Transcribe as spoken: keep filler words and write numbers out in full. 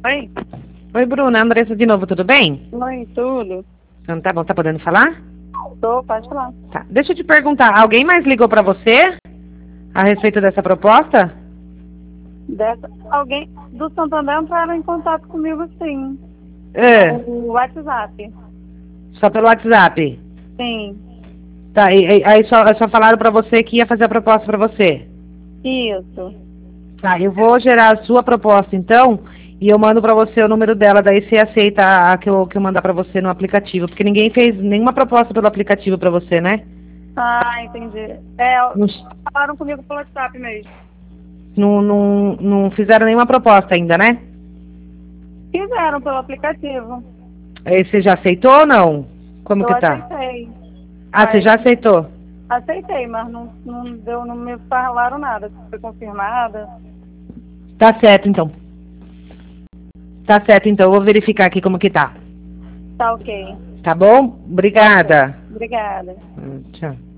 Oi? Oi, Bruna. Andressa de novo, tudo bem? Oi, tudo? Então, tá bom, tá podendo falar? Tô, pode falar. Tá. Deixa eu te perguntar, alguém mais ligou pra você a respeito dessa proposta? Dessa, alguém do Santander entraram em contato comigo, sim. É, O WhatsApp. só pelo WhatsApp. Sim, Tá, e, e- aí só, só falaram pra você que ia fazer a proposta pra você. isso. Tá, eu vou gerar a sua proposta então, e eu mando pra você o número dela, daí você aceita a, a que, eu, que eu mandar pra você no aplicativo, porque ninguém fez nenhuma proposta pelo aplicativo pra você, né? Ah, entendi. É, Não, falaram comigo pelo WhatsApp mesmo. não, não, não fizeram nenhuma proposta ainda, né? Fizeram pelo aplicativo. Aí você já aceitou ou não? Como Eu que tá? aceitei. Ah, você Mas já aceitou? aceitei, mas não, não deu, não me falaram nada. Se foi confirmada. Tá certo então. Tá certo então, eu vou verificar aqui como que tá. Tá ok. Tá bom? Tá ok. Obrigada. Obrigada. Hum, Tchau.